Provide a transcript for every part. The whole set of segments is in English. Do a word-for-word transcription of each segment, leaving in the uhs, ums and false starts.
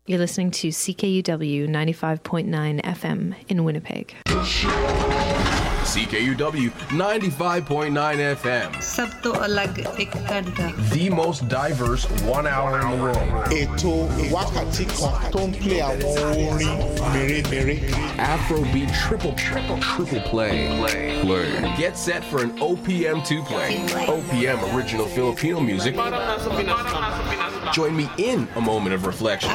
You're listening to C K U W ninety-five point nine F M in Winnipeg. C K U W ninety-five point nine F M. Sab to alag ek घंटा. The most diverse one hour in the world. Ètò wákàtí kan tó ń play àwọn orin mèremère. Afrobeat triple triple triple play. Play. Play. Get set for an O P M two play. O P M original Filipino music. Join me in a moment of reflection.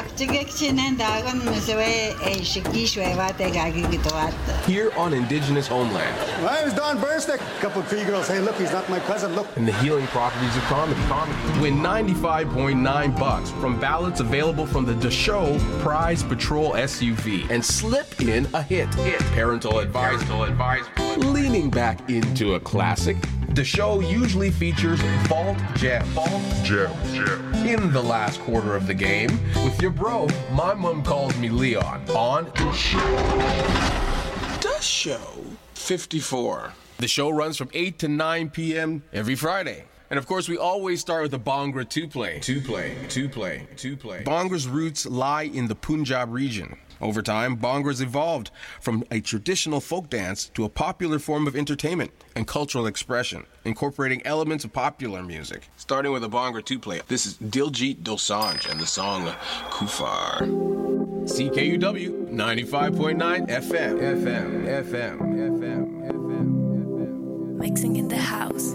Here on Indigenous Homeland. My name is Don Bernstick. A couple of Cree girls. Hey, look, he's not my cousin. Look. And the healing properties of comedy. comedy. Win ninety-five point nine bucks from ballots available from the Deshow Prize Patrol S U V. And slip in a hit. Hit. Parental advice. Parental advice. Leaning back into a classic. The show usually features Vault Jam. Vault Jam. Jam. In the last quarter of the game, with your bro, my mom calls me Leon, on The Show. The Show fifty-four. The show runs from eight to nine p.m. every Friday. And of course, we always start with a Bhangra two-play. Two-play, two-play, two-play. Bhangra's roots lie in the Punjab region. Over time, Bhangra's evolved from a traditional folk dance to a popular form of entertainment and cultural expression, incorporating elements of popular music. Starting with a Bhangra two-play, this is Diljit Dosanjh and the song Kufar. C K U W ninety-five point nine F M. F M, F M, F M, F M. Mixing in the house.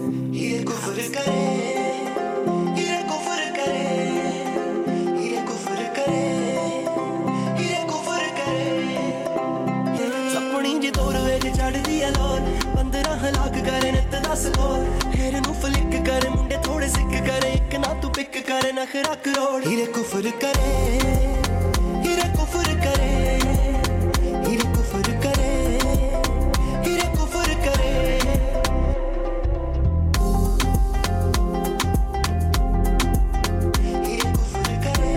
नखरा करोड़ हीरे कुफर करे हीरे कुफर करे हीरे कुफर करे हीरे कुफर करे हीरे कुफर करे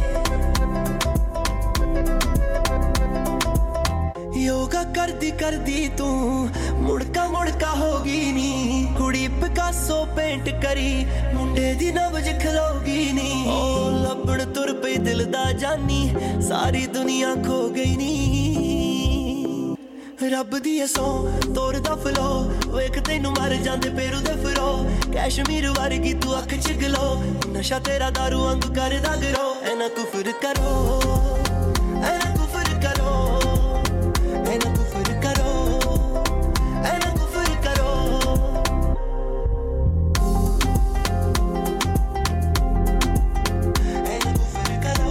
योगा कर दी कर दी तू मुड़का मुड़का होगी नी कुड़ी पिकासो पेंट करी मुंडे दी नब्ज खलोगी नी ओ लपड़ तुर पे दिल दा जानी सारी दुनिया खो गई नी रब दी सो तोर दा फलो वेख तैनू मर जांदे पेरू दे फरो कश्मीर वर्गी तू अख चिगलो नशा तेरा दारू वांग करदा गरो एना कुफर करो एना कुफर करो एना कुफर करो एना कुफर करो एना कुफर करो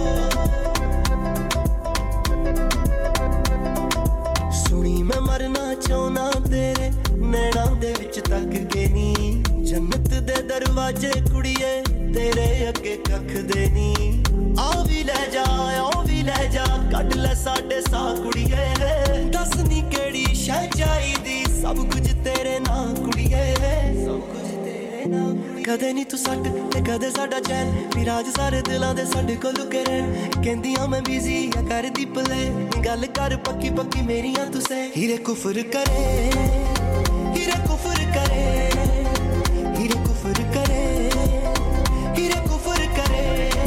सुनी मैं मरना चाहना तेरे नैना दे विच तक के नी जन्नत दे दरवाजे कुड़िए तेरे अगे कख दे नी आ भी ले जा आ भी ले जा कट ले साडे सा कुड़िए दस नी केड़ी शह चाहिदी सब कुछ तेरे नां कुड़िए सब कुछ तेरे नां कदे नी तू सट ते कदे साडा चैन विराज सारे दिलां दे साडे कोल लुके रहन कहंदियां मैं बिजी या करदी प्ले गल कर पक्की पक्की मेरियां तुसे हीरे कुफर करे हीरे कुफर करे हीरे कुफर करे हीरे कुफर करे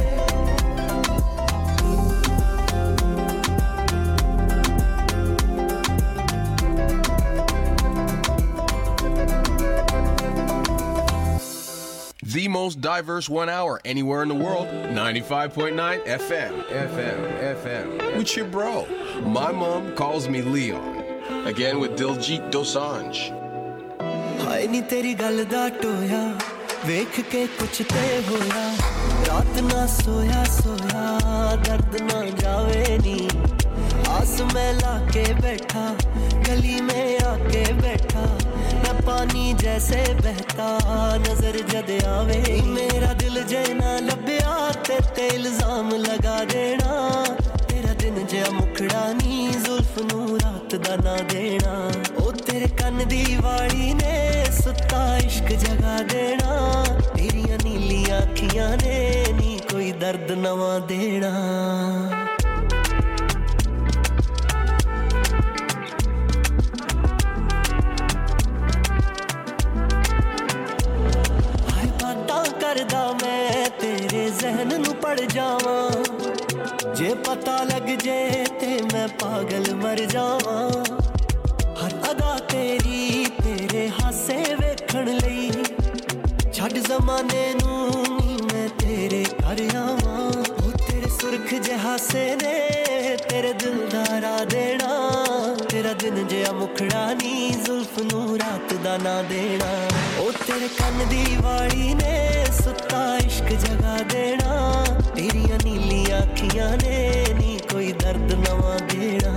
The most diverse one hour anywhere in the world, ninety-five point nine F M. F M, F M. With your bro. My mom calls me Leon. Again with Diljit Dosanjh. हाय नी तेरी गल दा टोया वेख के कुछ ते होया रात ना सोया सोया दर्द ना जावे नी आस में लाके बैठा गली में आके बैठा मैं पानी जैसे बहता नजर जद आवे मेरा दिल जेना लब्या ते ते इल्जाम लगा देना तेरा दिन जे मुखड़ा नी जुल्फ नू रात दा ना देना ओ तेरे कन दी वाली ने सुता इश्क जगा देना तेरियां नीलियां अखियां ने नी कोई दर्द नवा देना करदा मैं तेरे ज़हन नू पड़ जावां जे पता लग जे ते मैं पागल मर जावां हर अदा तेरी तेरे हासे वेखण लई छड़ ज़माने नू नी मैं तेरे घर आवां ओ तेरे सुरख जे हासे ने तेरे दिल दा रा देना तेरा दिन जिया मुखड़ा नी जुल्फ नू रात दा ना देना ओ तेरे कन दी वाली ने सुता इश्क जगा देना तेरिया नीलियां अखियां ने नी कोई दर्द नवा देना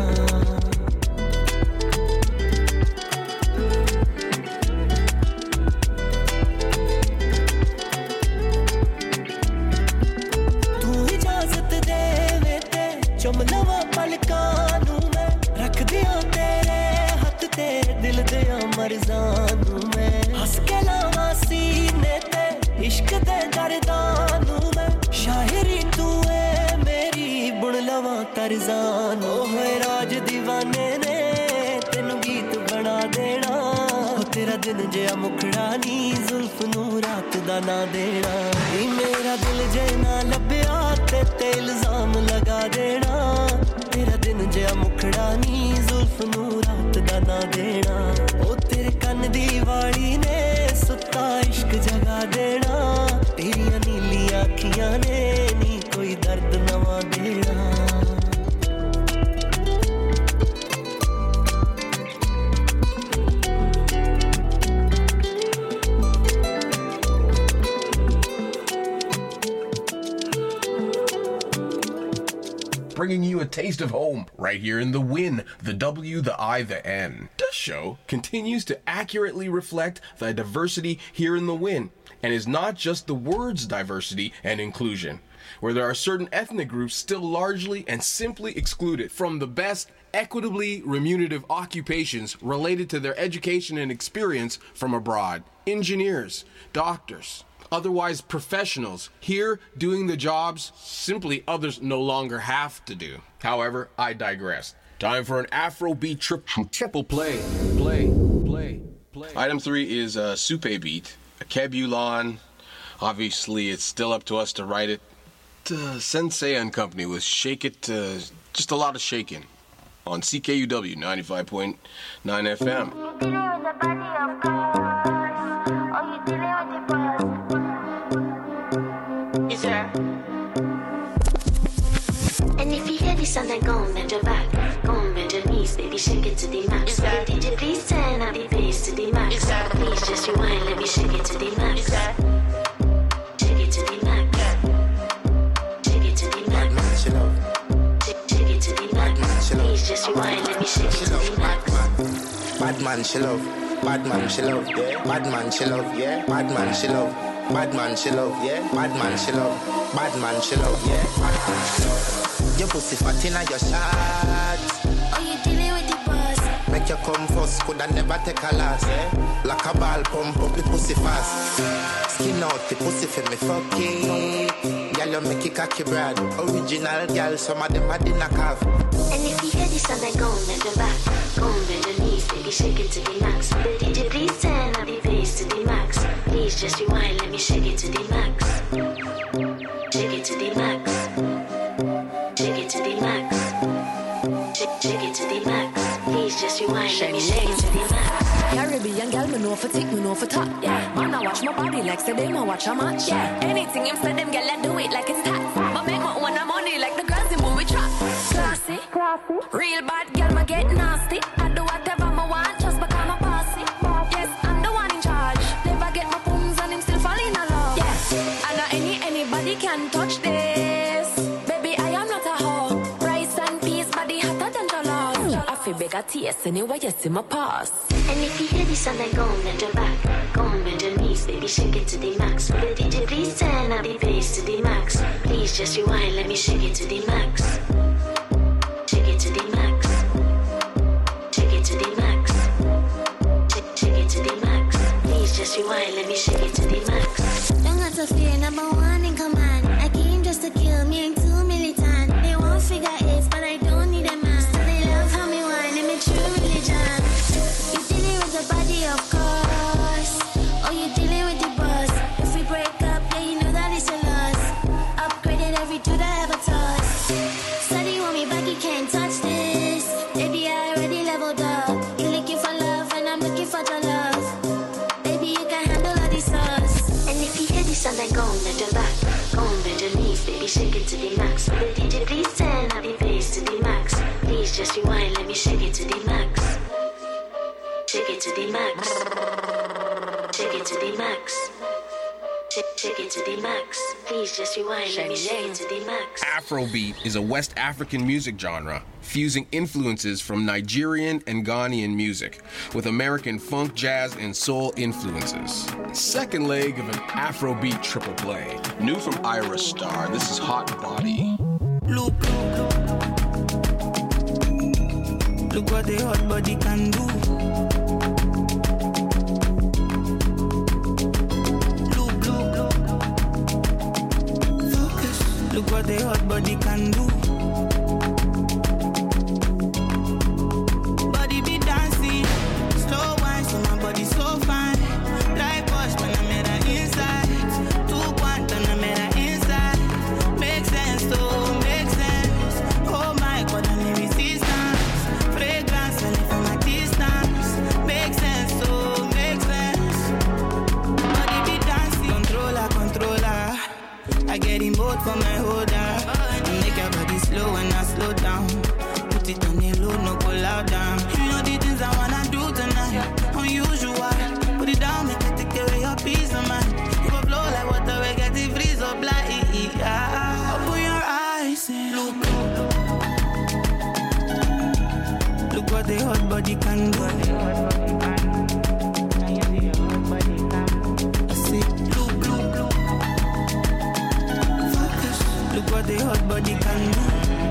तू इजाजत देवे ते चुम लवा पलकां नू मैं रख दिया तेरे हथ ते दिल दिया मर्ज़ां नू मैं हंस के लावां सीने ते इश्क दे दर्दां नू मैं शायरी तू है मेरी बुन लवां तरज़ां नू होए राज दीवाने ने तेनू गीत बना देना ओ तेरा दिन जिया मुखड़ा नी जुल्फ नू रात दा ना देना ई मेरा दिल जे ना लभ्या ते ते इल्जाम लगा देना तेरा दिन जिया मुखड़ा नी जुल्फ नू रात दा ना देना ओ तेरे कन दी वाली ने सुता इश्क जगा देना तेरिया नीलियां अखियां ने नी कोई दर्द नवा देना Bringing you a taste of home right here in the Win, the W, the I, the N. This show continues to accurately reflect the diversity here in the Win, and is not just the words diversity and inclusion, where there are certain ethnic groups still largely and simply excluded from the best equitably remunerative occupations related to their education and experience from abroad. Engineers, doctors, otherwise professionals here doing the jobs simply others no longer have to do. However, I digress. Time for an Afrobeat tri- triple play. Play, play, play. Item three is a Supe beat, a Kebulon. Obviously, it's still up to us to write it. Uh, Sensei and Company with Shake It, uh, just a lot of shaking on C K U W ninety-five point nine F M. And if you hear this sound, then go and bend your back. Go and bend your knees, baby, shake it to the max. D J, please turn up the bass to the max. Please just rewind, let me shake it to the max. Shake it to the max. Shake it to the max. Shake it to the max. Please just rewind, let me shake it to the max. Bad man, she love. Bad man, she love. Yeah. Bad man, she love. Yeah. Bad man, she love. Bad man, she love. Yeah. Bad man, she love. Bad man, she love. Yeah. Bad man, she love. Your pussy fat inna your shot. Oh, you dealing with the boss? Make you come first, coulda never take a loss. Yeah. Like a ball, pump up the pussy fast. Skin out the pussy for me fuck it. Girl, you make it cocky brad. Original girl, some of them are the knockoff. And if you hear this sound, then go and bend your back. Go and bend your knees, baby, shake it to the max. D J, please turn up the bass to the max. Please just rewind, let me shake it to the max. Shake it to the max. Shake it to the max. Shake, shake it to the max. Please just rewind, let me shake it to the max. Caribbean girl, me know for tick, me know for top. Yeah, man, I watch my body like say them, I watch a match. Yeah, anything him say them, girl, I do it like it's tax. But make my own money like the girls in movie trap. Classy, classy, real bad girl, me get nasty. I do whatever I want, just become a bossy. Yes, I'm the one in charge. Never get my pums and him still fall in love. Yeah, I know any anybody can touch this. Baby, I am not a hoe. Rice and peas, body hotter than jollof. I feel big at tears anyway, you see my pass. And if you hear this sound, then go and bend your back. Go and bend your knees, baby, shake it to the max. D J, please turn up the bass to the max. Please just rewind, let me shake it to the max. Shake it to the max. Shake it to the max. Shake, shake it to the max. Please just rewind, let me shake it to the max. Don't got to fear, number one in command. I came just to kill me, ain't too militant. They won't figure it, but I don't need a man. So they love how me whine and me true religion. You dealing with the body, of course. Oh, you dealing with the boss. If we break up, yeah, you know that it's a loss. Upgrade with every dude I ever touched. Said he want me back, he can't touch this. Baby, I already leveled up. You looking for love, and I'm looking for your love. Baby, you can handle all these sauce. And if you hear this sound, then go on bend your back, go on bend your knees, baby, shake it to the max. Will the D J please turn up the bass to the max? Please just rewind, let me shake it to the max. Shake it to the max. Shake it to the max. Shake, shake it to the max. Please just rewind, let me shake it to the max. Afrobeat is a West African music genre, fusing influences from Nigerian and Ghanaian music with American funk, jazz, and soul influences. Second leg of an Afrobeat triple play. New from Ira Star, this is Hot Body. Look, look what the hot body can do. Look what the hot body can do. Body be dancing, slow wine, so my body so fine. Like bush when I'm at her inside. Two point when I'm at her inside. Make sense, oh, make sense. Oh my God, I'm in resistance. Fragrance, when from my distance. Make sense, oh, make sense. Body be dancing, controller, controller. I get in both for my holder. Make your body slow when I slow down. Put it on the low, no go loud down. You know the things I wanna do tonight. Unusual. Put it down, make it take away your peace of mind. You go flow like water, we get the freeze up like yeah. Open your eyes and look. Look what the hot body can do. I say, look, look, look. Look what the hot body can do.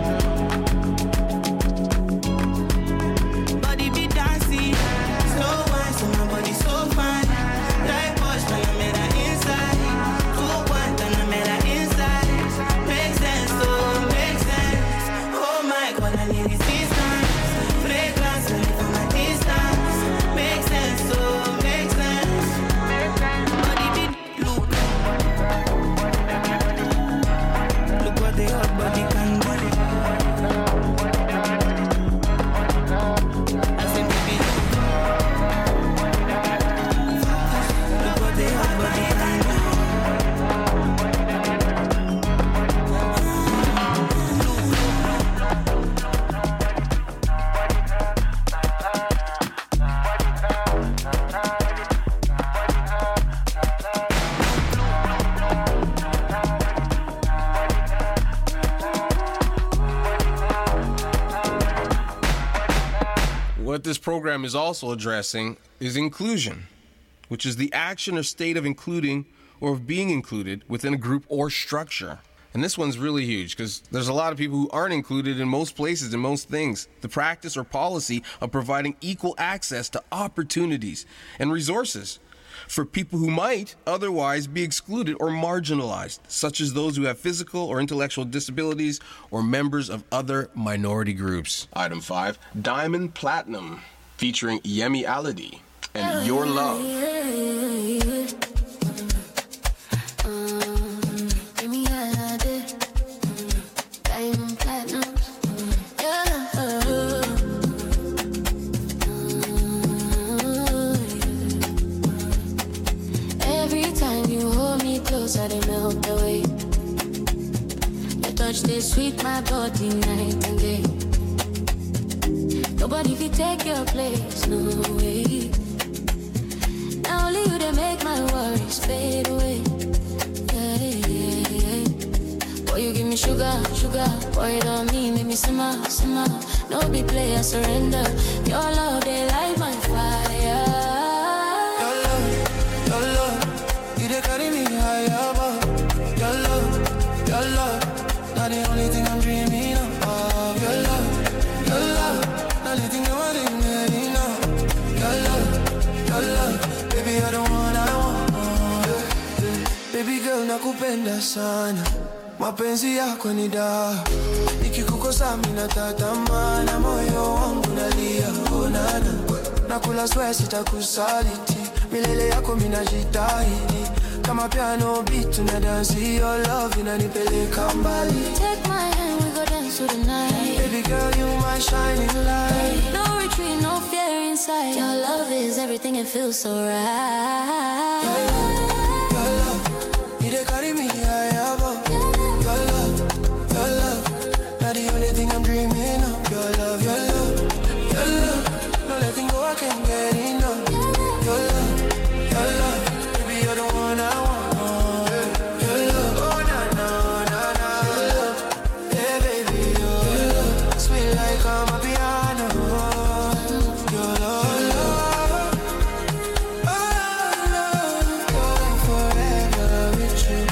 Body be dancing, slow wine, so my body so fine. Like bush when I'm at her inside. Two point when I'm at her inside. Make sense, oh, make sense. Oh my God, I need resistance. Fragrance when from my distance. Make sense, oh, make sense. Body be look. Look what the hot body can do. I said, baby, look what the hot body can do. What this program is also addressing is inclusion, which is the action or state of including or of being included within a group or structure. And this one's really huge because there's a lot of people who aren't included in most places, in most things. The practice or policy of providing equal access to opportunities and resources for people who might otherwise be excluded or marginalized, such as those who have physical or intellectual disabilities or members of other minority groups. Item five, Diamond Platinum, featuring Yemi Alade and Your Love. I they melt away. Your touch they sweet my body night and day. Nobody will take your place, no way. Now only you they make my worries fade away. Yeah, yeah, yeah. Boy, you give me sugar, sugar. Pour it on me, make me simmer, simmer. No be play, I surrender. Your love, they light my fire. Your love, your love, you they carry me higher. Your love, your love, not the only thing I'm dreaming of. Your love, your love, not the thing I want in me now. Your love, your love, baby I don't want, I want. Baby girl nakupenda sana, mapenzi yako ni dawa. Nikikukosa mimi natatamana, moyo wangu nalia onana. Nakula sweat sitakusaliti, milele yako mimi najitahidi. Got my piano beat to the dance, see your love in any pele kambali. Take my hand, we go dance to the night. Baby girl, you my shining light. No retreat, no fear inside. Your love is everything, it feels so right. Your love, your love, you dey carry me high above. Your love, your love, not the only thing I'm dreaming of. Your love, your love, your love, no letting go, I can't get enough. Your love, your love, baby you're the one I want. Your love, oh na na na na, your love, yeah baby your love, sweet like I'm a piano. Your love, love, oh love, going forever with you.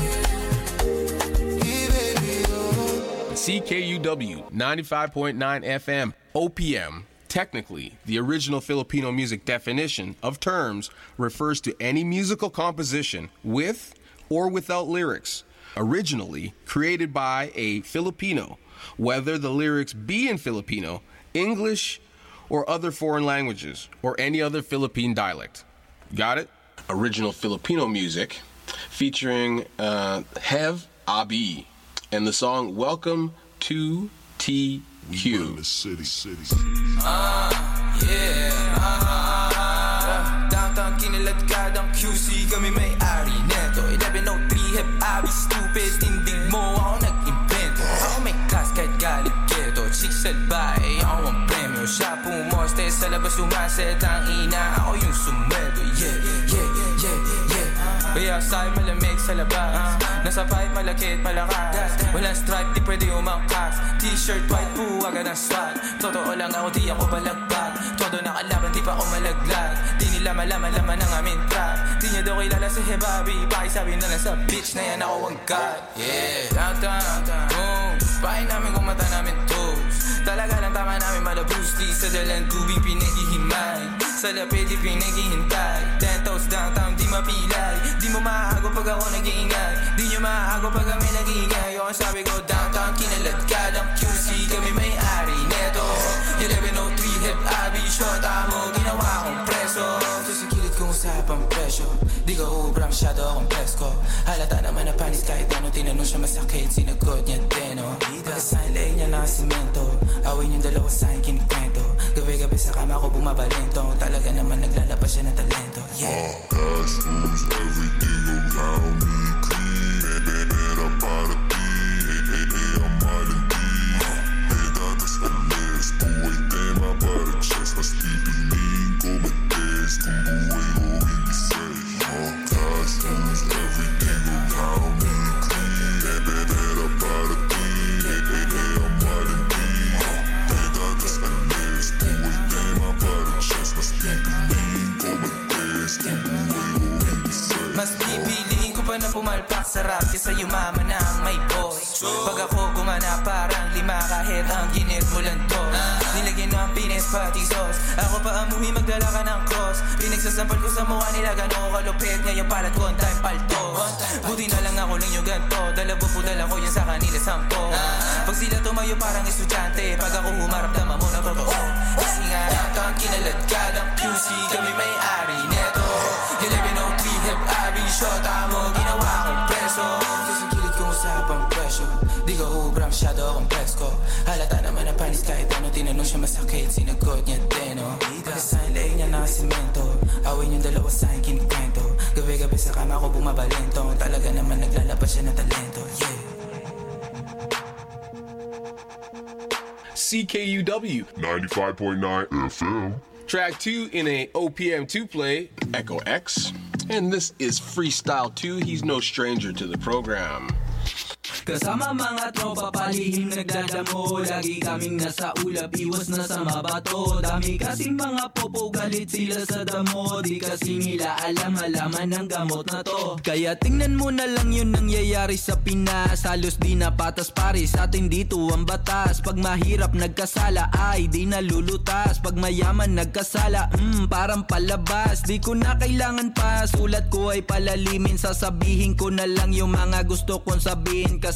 Yeah baby oh. C K U W ninety-five point nine F M, O P M. Technically, the original Filipino music definition of terms refers to any musical composition with or without lyrics, originally created by a Filipino, whether the lyrics be in Filipino, English, or other foreign languages, or any other Philippine dialect. Got it? Original Filipino music featuring uh, Hev Abi and the song Welcome to T Q. City, city. Ah, yeah, ah, downtown kinilat kadang Q C, kami may-ari neto. eleven oh three Hep Abi, stupid, tindig mo, ako nag-invento. Ako may class kahit galit keto, chicks at bae, ako ang premyo. Siya pumoste sa labas, sumaset ang ina, ako yung sumweldo. Yeah, yeah, yeah, yeah. Kaya sa'yo malamig sa labas, nasa fight malakit malakas. Walang stripe, di pwede umangkas. T-shirt white, buwaga ng swag. Totoo lang ako, di ako balagbag. Todo nakalaban, di pa ako malaglag. Di nila malaman-laman ang aming trap. Di niya daw kilala si Hebabi, pakisabi na lang sa bitch na yan ako ang god. Yeah, downtown, boom. Bahay namin kung mata namin toes. Talaga lang tama namin malabus. Di sa dalang tubig pinaghihimay, sa lapid di pinaghihintay. Ten toes downtown, di mapilay. Di mo maago pag ako nag-iingay. Di nyo maago pag kami nag-iingay. O sabi ko downtown, kinalat ka ng Q C, kami may-ari neto. eleven oh three Hep Abi, shota mo, ginawa kong preso. So sa kilid kong usapang presyo, di ko ubra masyado akong presko. Halata naman na panis kahit ano, tinanong siya masakit, sinagot niya din, oh. Pagkasahin leg niya na simento, awin yung dalawa sa'kin kinikwento. Gabi-gabi sa kama ko bumabalento, talaga naman naglalabas siya ng talento. Yeah. Cash rules everything around me, clean. Era para ti, eh, eh, eh, ang malandi. Eh, datas alis, buhay tema para chest. Mas pipiling ko mates, kung buhay ko hindi safe. Cash rules everything around me, clean. Era para ti, eh, eh, eh, ang malandi. Eh, datas alis, buhay tema para chest. Mas pipiling ko mates, kung buhay ko hindi safe. Mas pipiliin ko pa na pumalpak sa rap kaysa yumaman na ang may voice. Pag ako gumana parang lima kahit ang ginit mo lang to. Nilagyan mo ang pines pati sauce, ako pa amuhi magdala ka ng cross. Pinagsasampal ko sa mukha nila gano'ng kalupit, ngayon palat ko ang time palto. Buti na lang ako lang yung ganto, dalawa po dala ko yan sa kanila sampo. Pag sila tumayo parang estudyante, pag ako humarap naman mo na totoo. Kasi nga downtown kinalat ka ng Q C, kami may-ari neto. eleven oh three Hep Abi, shota mo, ginawa kong preso. Sa gilid kong usapang presyo, di ko ubra masyado akong presko. Halata naman ang panis kahit ano, tinanong siya masakit, sinagot niya din, oh. Pagkasahin leg niya na simento, awin yung dalawa sa'kin kinikwento. Gabi-gabi sa kama ko bumabalento, talaga naman naglalabas siya ng talento. Yeah. C K U W ninety-five point nine F M. Track two in a O P M two play, Echo X. And this is Freestyle two. He's no stranger to the program. Kasama mga tropa palihim nagdadamo, lagi kaming nasa ulap, iwas na sa mabato. Dami kasing mga popo, galit sila sa damo, di kasi nila alam halaman ng gamot na to. Kaya tingnan mo na lang yun nangyayari sa Pinas, halos di na patas pare sa atin dito ang batas. Pag mahirap nagkasala ay di nalulutas, pag mayaman nagkasala mm, parang palabas. Di ko na kailangan pa, sulat ko ay palalimin, sasabihin ko na lang yung mga gusto kong sabihin. Kasi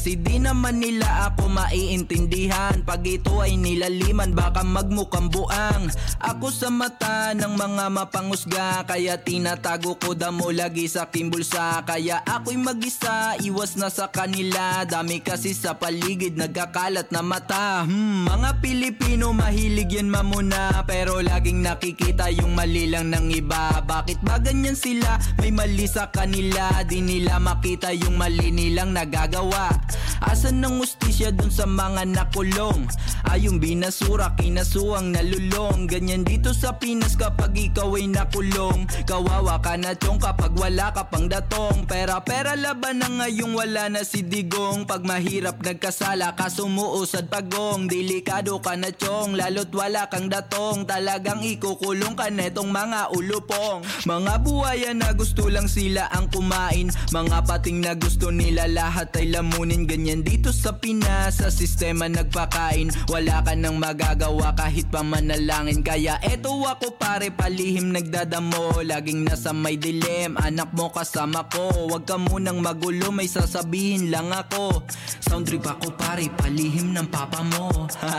Kasi di naman nila ako maiintindihan. Pag ito ay nilaliman, baka magmukhang buang. Ako sa mata ng mga mapangusga, kaya tinatago ko damo lagi sa aking bulsa. Kaya ako'y mag-isa, iwas na sa kanila. Dami kasi sa paligid, nagkakalat na mata. Hmm, mga Pilipino mahilig yan mamuna, pero laging nakikita yung mali lang ng iba. Bakit ba ganyan sila? May mali sa kanila, di nila makita yung mali nilang nagagawa. Asan ng ustisya dun sa mga nakulong? Ayong binasura, kinasuang nalulong. Ganyan dito sa Pinas kapag ikaw ay nakulong. Kawawa ka na chong kapag wala ka pang datong. Pera-pera laban na ngayong wala na si Digong. Pag mahirap nagkasala ka sumuusad pagong. Delikado ka na chong, lalo't wala kang datong. Talagang ikukulong ka netong mga ulupong. Mga buhaya na gusto lang sila ang kumain. Mga pating na gusto nila lahat ay lamunin. Ganyan dito sa Pinas, sa sistema nagpakain. Wala ka nang magagawa kahit pa manalangin. Kaya eto ako pare, palihim nagdadamo. Laging nasa may dilim, anak mo kasama ko. Wag ka munang magulo, may sasabihin lang ako. Sound trip ako pare, palihim ng papa mo.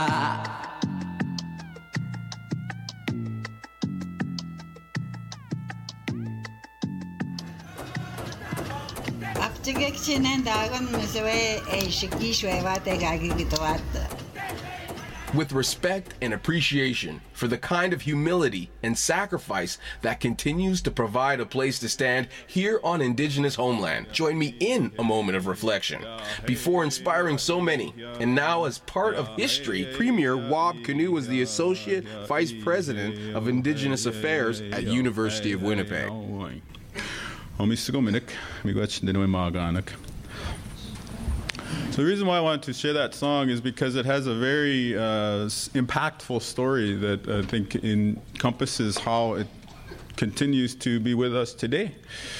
With respect and appreciation for the kind of humility and sacrifice that continues to provide a place to stand here on Indigenous homeland, join me in a moment of reflection. Before inspiring so many, and now as part of history, Premier Wab Kinew is the Associate Vice President of Indigenous Affairs at University of Winnipeg. So the reason why I wanted to share that song is because it has a very uh, impactful story that I think encompasses how it continues to be with us today.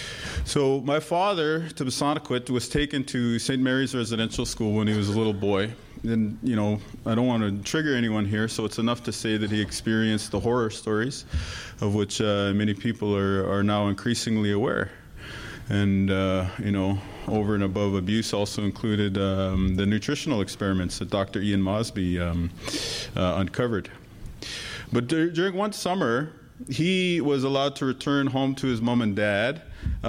So my father, Tibisanakwit, was taken to Saint Mary's Residential School when he was a little boy. And, you know, I don't want to trigger anyone here, so it's enough to say that he experienced the horror stories of which uh, many people are, are now increasingly aware. And, uh, you know, over and above abuse also included um, the nutritional experiments that Doctor Ian Mosby um, uh, uncovered. But dur- during one summer, he was allowed to return home to his mom and dad,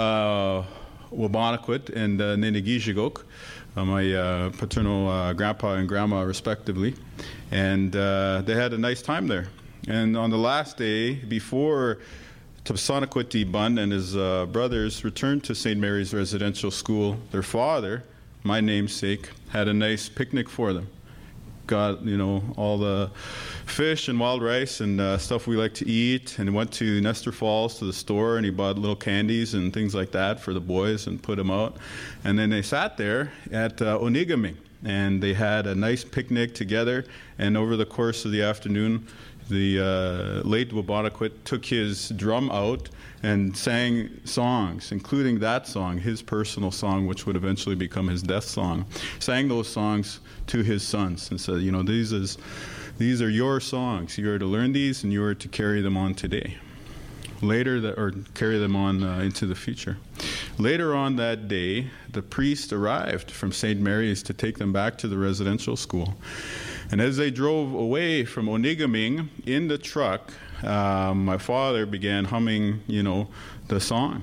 uh, Wabanakwit and uh, Ninigijigok, uh, my uh, paternal uh, grandpa and grandma respectively. And uh, they had a nice time there. And on the last day, before Tibisanakwit Bun and his uh, brothers returned to Saint Mary's Residential School, their father, my namesake, had a nice picnic for them. Got, you know, all the fish and wild rice and uh, stuff we like to eat, and went to Nestor Falls to the store, and he bought little candies and things like that for the boys and put them out. And then they sat there at uh, Onigaming, and they had a nice picnic together, and over the course of the afternoon, the uh, late Wabanakwit took his drum out and sang songs, including that song, his personal song, which would eventually become his death song. Sang those songs to his sons and said, you know, these is, these are your songs. You are to learn these and you are to carry them on today. Later, that, or carry them on uh, into the future. Later on that day, the priest arrived from Saint Mary's to take them back to the residential school. And as they drove away from Onigaming in the truck, um, my father began humming, you know, the song.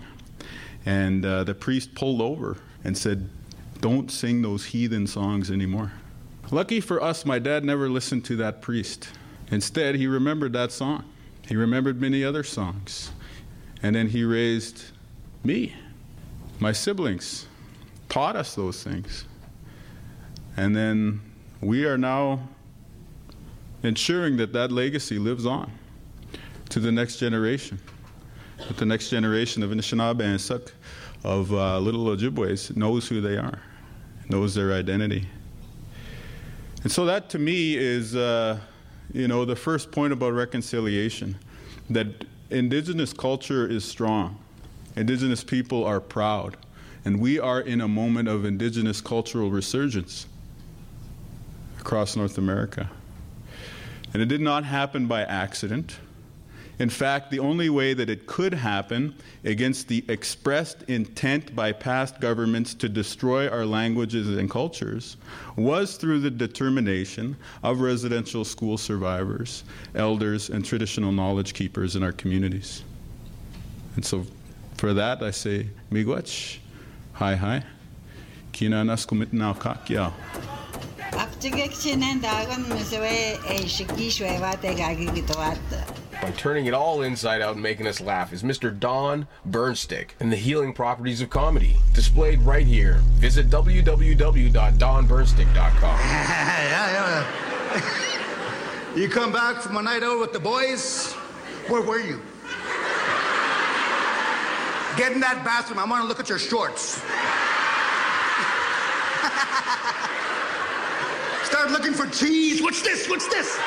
And uh, the priest pulled over and said, "Don't sing those heathen songs anymore." Lucky for us, my dad never listened to that priest. Instead, he remembered that song. He remembered many other songs. And then he raised me. My siblings taught us those things. And then we are now ensuring that that legacy lives on to the next generation. That the next generation of Anishinaabe and Suk, of uh, Little Ojibways, knows who they are, knows their identity. And so that to me is, uh, you know, the first point about reconciliation, that Indigenous culture is strong. Indigenous people are proud. And we are in a moment of Indigenous cultural resurgence across North America. And it did not happen by accident. In fact, the only way that it could happen against the expressed intent by past governments to destroy our languages and cultures was through the determination of residential school survivors, elders, and traditional knowledge keepers in our communities. And so for that, I say, miigwech, hi hi, kina nas kumit nao kakya. By turning it all inside out and making us laugh is Mister Don Burnstick and the healing properties of comedy, displayed right here. Visit w w w dot don burnstick dot com. yeah, yeah. You come back from a night out with the boys? Where were you? Get in that bathroom. I want to look at your shorts. Start looking for cheese. What's this? What's this?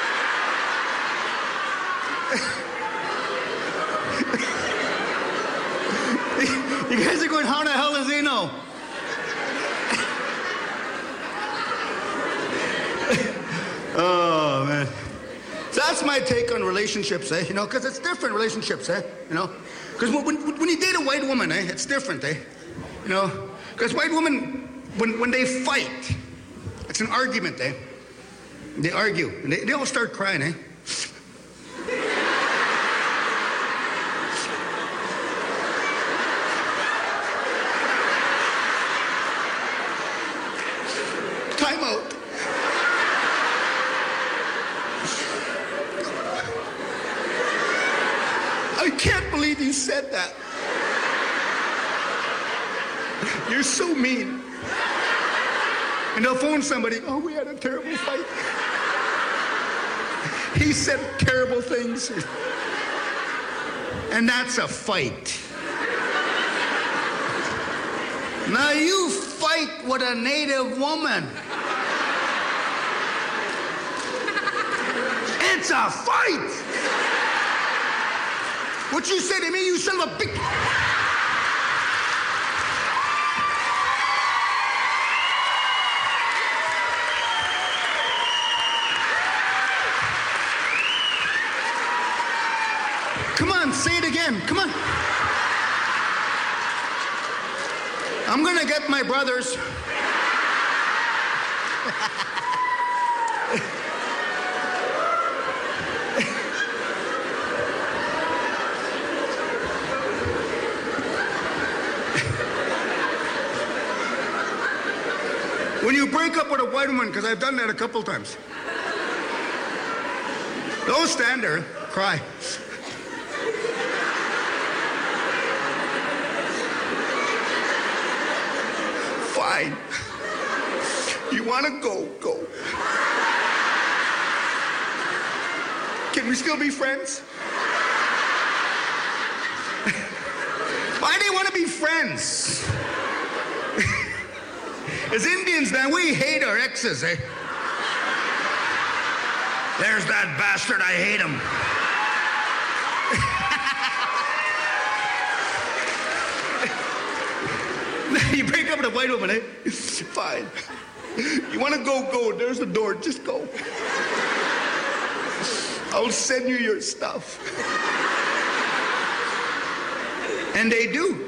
You guys are going, how the hell does he know? Oh, man. So that's my take on relationships, eh? You know, because it's different relationships, eh? You know? Because when, when, when you date a white woman, eh, it's different, eh? You know? Because white women, when, when they fight, it's an argument, eh? They argue, and they, they all start crying, eh? Time out. I can't believe you said that. You're so mean. And they'll phone somebody, oh, we had a terrible fight. He said terrible things. And that's a fight. Now you fight with a native woman. It's a fight. What you say to me, you son of a big... Come on, say it again. Come on. I'm gonna get my brothers. When you break up with a white woman, because I've done that a couple times, don't stand there, cry. Fine. You want to go, go. Can we still be friends? Why do you want to be friends? As Indians, man, we hate our exes, eh? There's that bastard, I hate him. You break up with a white woman, eh? Fine. You want to go, go. There's the door. Just go. I'll send you your stuff. And they do.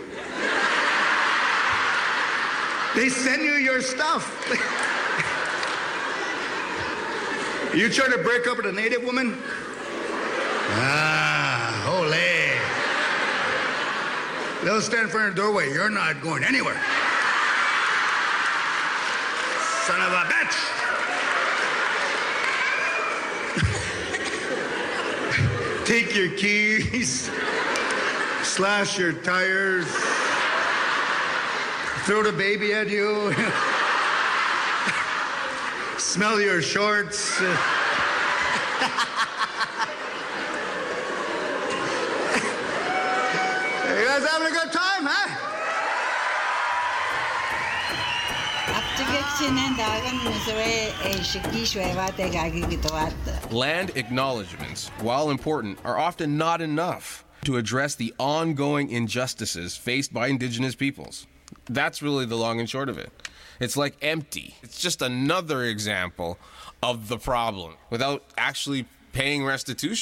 They send you your stuff. You try to break up with a native woman? Ah, holy. They'll stand in front of the doorway. You're not going anywhere. Son of a bitch. Take your keys, slash your tires, throw the baby at you, smell your shorts. You guys having a good time, huh? Land acknowledgements, while important, are often not enough to address the ongoing injustices faced by Indigenous peoples. That's really the long and short of it. It's like empty. It's just another example of the problem without actually paying restitution.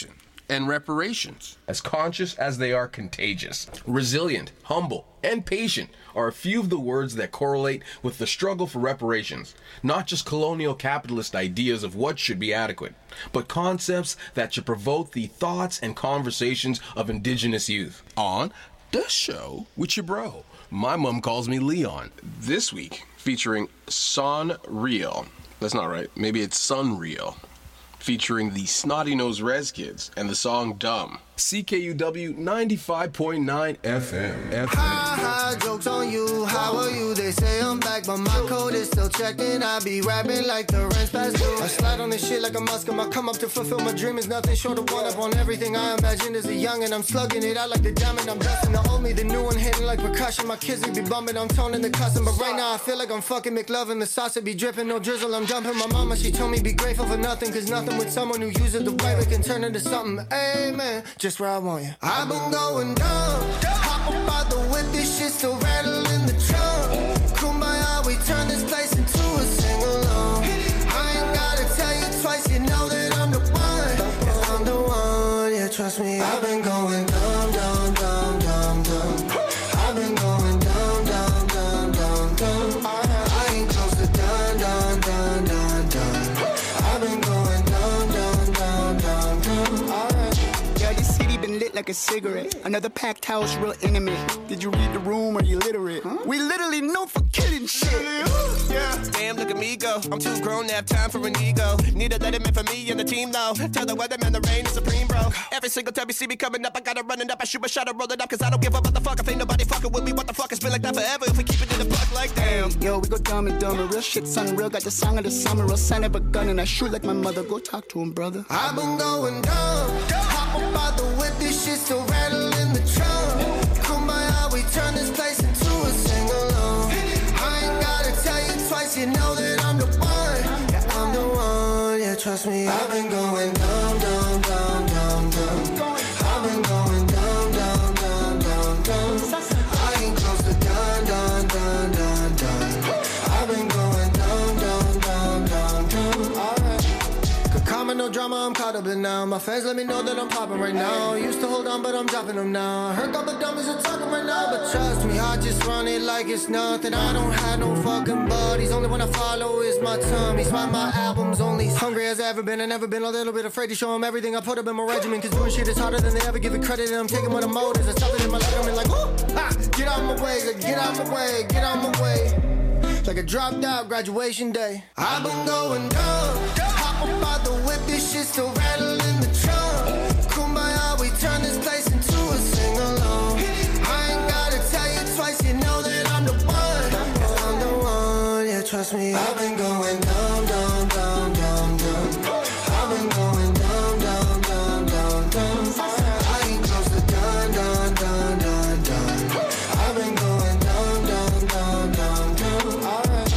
and reparations. As conscious as they are contagious, resilient, humble, and patient are a few of the words that correlate with the struggle for reparations. Not just colonial capitalist ideas of what should be adequate, but concepts that should provoke the thoughts and conversations of indigenous youth. On the show with your bro, my mom calls me Leon. This week, featuring Son Real. That's not right. Maybe it's Sun Real. Featuring the Snotty Nose Rez Kids and the song Dumb. C K U W ninety-five point nine F M. F M. Ha ha, jokes on you, how are you? They say I'm back, but my code is still checking. I be rapping like the rent's past due. I slide on this shit like a Muslim. I come up to fulfill my dream is nothing short of one up on everything I imagined as a young, and I'm slugging it out like the diamond. I'm dusting the old me, the new one hitting like percussion. My kids they be bumping, I'm toning the custom. But right now I feel like I'm fucking McLovin. The sauce it be dripping, no drizzle. I'm dumping my mama. She told me be grateful for nothing, cause nothing with someone who uses the right way can turn into something. Amen. Just where I want you. I've been going dumb. Hop up out the whip, this shit still rattling the trunk. Kumbaya, we turn this place into a sing-along. I ain't gotta tell you twice, you know that I'm the one. Yeah, I'm the one, yeah, trust me. I've been going dumb, dumb, dumb, dumb, dumb. I've been going dumb, dumb, dumb, dumb, dumb. I ain't close to done, done, done, done, done. I've been going dumb, dumb, dumb, dumb, dumb. Alright. Yeah, this city been lit like a cigarette. Another packed house, real intimate. Did you read the room or you literate? Huh? We literally known for killing shit. Yeah. Damn, look at me go. I'm too grown to have time for an ego. Need a letterman for me and the team though. Tell the weatherman the rain is supreme, bro. Every single time you see me coming up, I gotta run it up. I shoot my shot and roll it up, cause I don't give a motherfucker. If ain't nobody fucking with me, what the fuck? It's been like that forever if we keep it in the fuck like damn. Yo, we go dumb and dumber. Real shit, son, real. Got the song of the summer. Real sign of a gun and I shoot like my mother. Go talk to him, brother. I've been going dumb. Hop up out the whip, this shit still rattling the trunk. Kumbaya, we turn this place into a sing-along. I ain't gotta tell you twice, you know that I'm the one. Yeah, I'm the one, yeah, trust me. I've been going dumb, dumb, dumb, dumb, dumb. I've been going dumb, dumb, dumb, dumb, dumb. I ain't close to done, done, done, done, done. I've been going dumb, dumb, dumb, dumb, dumb. Alright. Comment, no drama, I'm caught up in now. My fans let me know that I'm popping right now. Used to hold on, but I'm dropping them now. Heard couple dummies are talking right now, but trust me, I just run it like it's nothing. I don't have no fucking buddies. Only one I follow is my tummies. Why my album's only hungry as I ever been. I never been a little bit afraid to show them everything I put up in my regimen. Cause doing shit is harder than they ever give it credit. And I'm taking what I'm owed. There's something in my leg. I'm like, ooh, ha, get out my way, like, get out my way, get out my way. Like I dropped out graduation day. I've been going dumb. Hop up out the whip, this shit still rattling the trunk. Kumbaya, we turn this place into a sing-along. I ain't gotta tell you twice, you know that I'm the one. Yeah, I'm the one, yeah, trust me. I've been going dumb, dumb, dumb, dumb, dumb. I've been going dumb, dumb, dumb, dumb, dumb. I ain't close to done, done, done, done, done. I've been going dumb, dumb, dumb, dumb, dumb. Alright.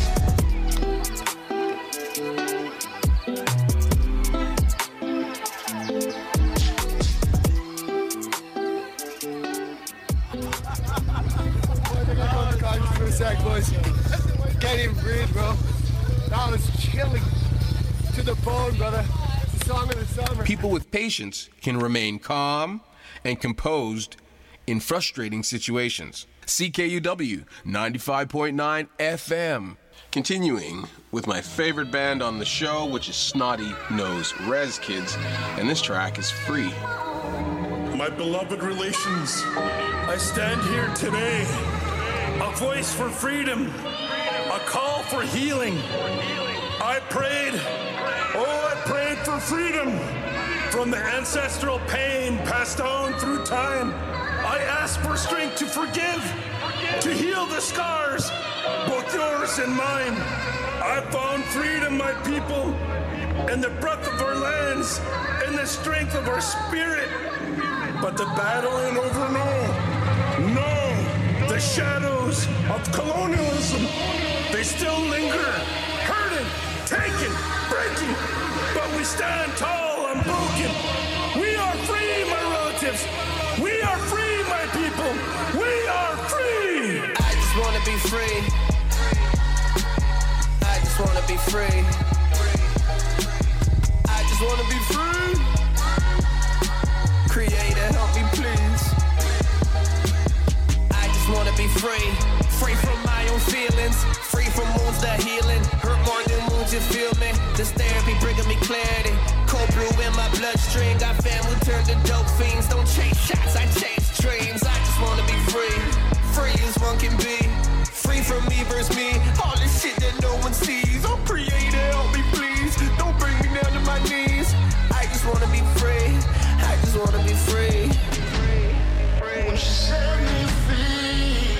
For a sec, boys. Can't even breathe, bro. That was chilling to the bone, brother. It's the song of the summer. People with patience can remain calm and composed in frustrating situations. C K U W ninety-five point nine F M. Continuing with my favorite band on the show, which is Snotty Nose Rez Kids, and this track is Free. My beloved relations, I stand here today, a voice for freedom, a call for healing. I prayed, oh, I prayed for freedom from the ancestral pain passed on through time. I asked for strength to forgive, to heal the scars, both yours and mine. I found freedom, my people, in the breath of our lands, in the strength of our spirit. But the battle ain't over, no. No, the shadows of colonialism, they still linger, hurting, taking, breaking. But we stand tall, unbroken. We are free, my relatives. We are free, my people. We are free. I just wanna be free. I just wanna be free. I just wanna be free. from wounds that healing. Hurt more than wounds, you feel me? This therapy bringing me clarity. Cold brew in my bloodstream. Got fam who turned to dope fiends. Don't chase shots, I chase dreams. I just wanna be free. Free as one can be. Free from me versus me. All this shit that no one sees. Oh, creator, help me please. Don't bring me down to my knees. I just wanna be free. I just wanna be free. Won't you set me free?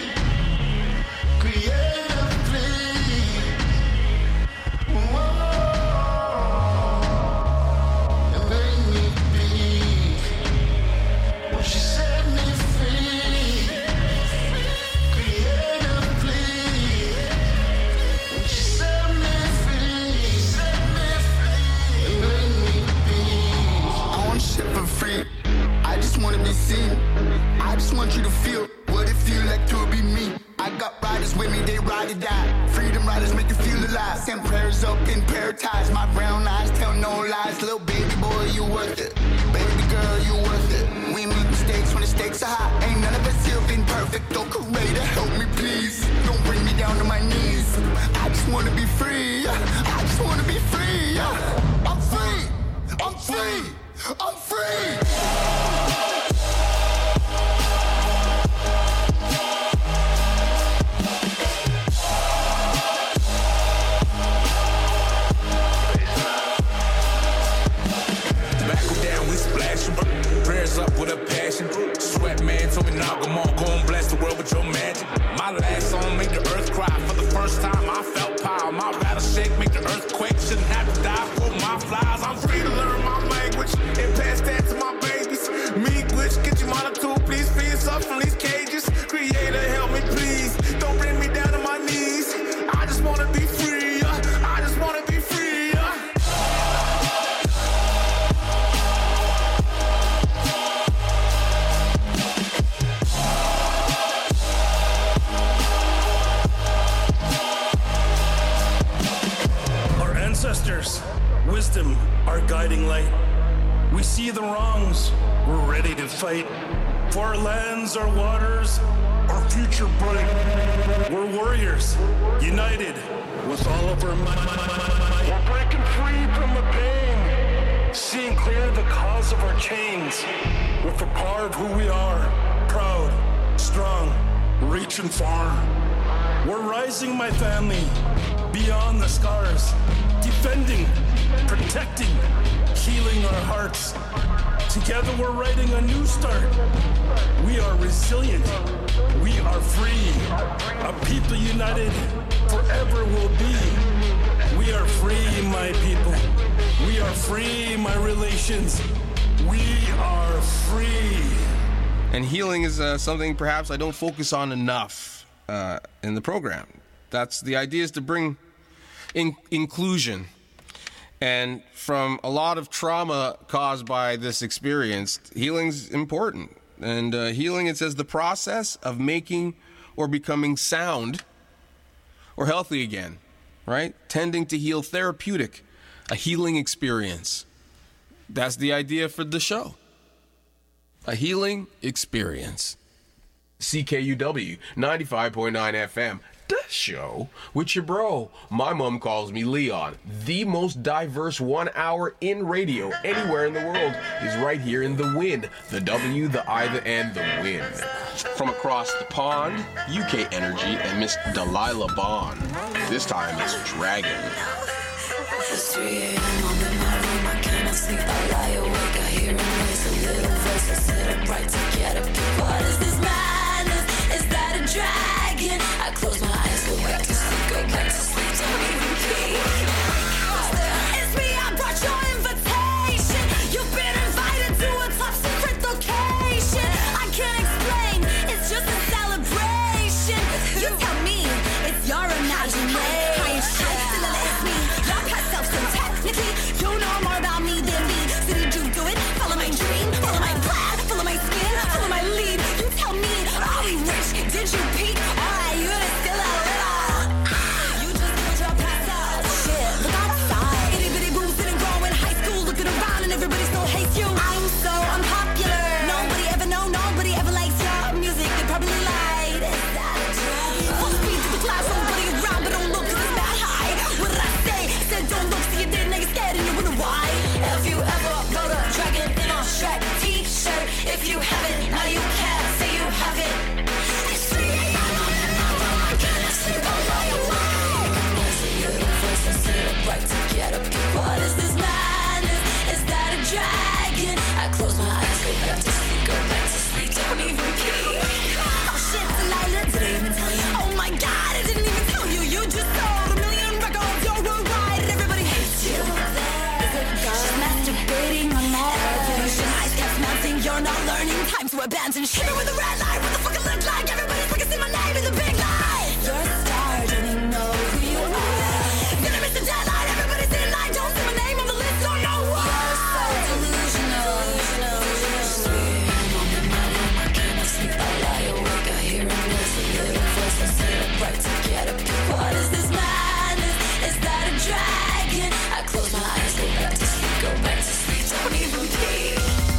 Creatively. Whoa. And make me be. Won't you set me free? Creatively. Won't you set me free? Set me free. And make me be. I want shit for free. I just wanna be seen. I just want you to feel what it feel like to be me. I got riders with me, they ride or die. Freedom riders make you feel alive. Send prayers up in paradise. My brown eyes tell no lies. Little baby boy, you worth it. Baby girl, you worth it. We make mistakes when the stakes are high. Ain't none of us here been perfect. Oh, creator, help me please. Don't bring me down to my knees. I just wanna be free. I just wanna be free. I'm free. I'm free. I'm free. Prayers up with a passion. Sweat man told me now come on, go and bless the world with your magic. My last song made the earth cry. For the first time I felt power. My rattleshake make the earthquake. Shouldn't have to die for my flies. I'm free to learn my language and pass that to my babies. Me glitch, get your monitor too, please free us up from these cages. Creator, help me please. Don't bring me down to my knees. I just wanna be free. I just wanna be free. Ancestors, wisdom, our guiding light. We see the wrongs, we're ready to fight. For our lands, our waters, our future bright. We're warriors, united with all of our might. We're breaking free from the pain, seeing clear the cause of our chains. With the power of who we are, proud, strong, reaching far. We're rising, my family, beyond the scars. Defending, protecting, healing our hearts. Together we're writing a new start. We are resilient. We are free. A people united forever will be. We are free, my people. We are free, my relations. We are free. And healing is uh, something perhaps I don't focus on enough uh, in the program. That's the idea, is to bring in inclusion. And from a lot of trauma caused by this experience, healing's important. And uh, healing, it says, the process of making or becoming sound or healthy again, right? Tending to heal, therapeutic, a healing experience. That's the idea for the show. A healing experience. C K U W, ninety-five point nine F M. The show with your bro. My mom calls me Leon. The most diverse one hour in radio anywhere in the world is right here in the wind. The W, the I, the N, the wind. From across the pond, U K Energy and Miss Delilah Bond. This time it's Dragon. It's three a.m. I'm in my room, I cannot sleep, I lie awake, I hear a noise, a little voice, I sit upright to get up. What is this madness? Is that a dragon? I close my eyes, go back to sleep, go back to sleep, don't even peek. It's me, I brought your invitation. You've been invited to a top secret location. I can't explain, it's just a celebration. You tell me, it's your imagination. It's me, your past self, so technically you know more about me than me. So did you do it? Follow my dream, follow my plan, follow my skin, follow my lead. You tell me, are we rich? Did you peak? Alright, you still a little. You legend. Hit me with the red light, what the fuck it look like? Everybody's looking, see my name in the big light. You're a star, don't you know who you are? Gonna miss the deadline, everybody's in line. Don't see my name on the list, don't know why. You're so delusional, delusional, delusional. I cannot sleep, I lie awake, I hear a noise, a little voice, I say it right to get a pick. What is this madness? Is that a dragon? I close my eyes, go back to sleep, go back to sleep, don't even peek.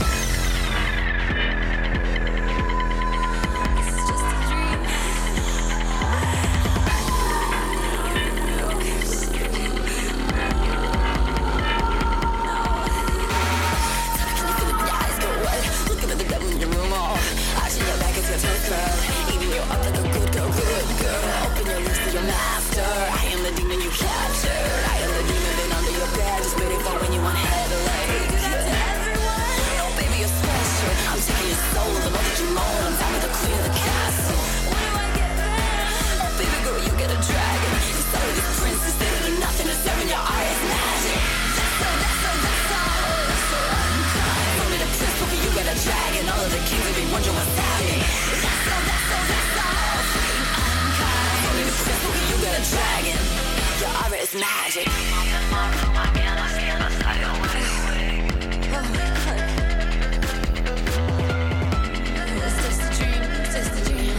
Even you're up like a good girl, good girl. Open your lips to your master. I am the demon you captured. I am the demon been under your bed, just waiting for when you want head to lay. Do that to everyone. No, baby, you're special. I'm taking your soul, the more that you moan. I'm down with the queen of the castle. What do I get then? Oh, baby girl, you get a dragon. You started this princess, they do nothing to serve in your eye is magic. That's so, that's so, that's so, that's so unkind. Told me the prince, okay, you get a dragon. All of the kings will be wondering what's happening. You got a dragon, your aura is magic. It's just a dream, it's just a dream.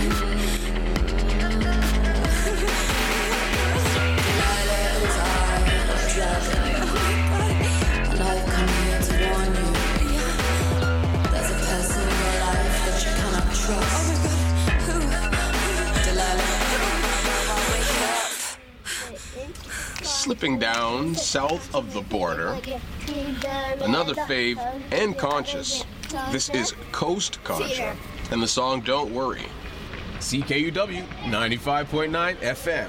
Lila's eye, and I've come here to warn you. There's a person in your life that you cannot trust. Oh my God. Slipping down south of the border, another fave and conscious. This is Coast Contra, and the song Don't Worry. C K U W ninety-five point nine F M.